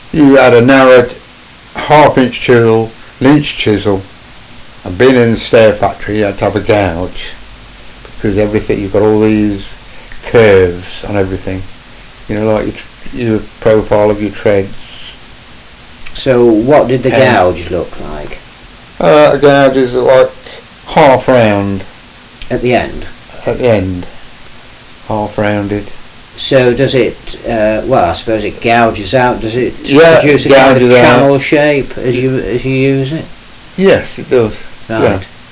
You had a narrowed half-inch chisel, Lynch chisel, and being in the stair factory you had to have a gouge because everything, you've got all these curves on everything, you know, like your profile of your treads. So what did the gouge look like? A gouge is like half round. At the end? At the end. Half rounded. So does it, well I suppose it gouges out, does it produce a gouges kind of channel out. shape as you use it? Yes, it does. Right. Yeah.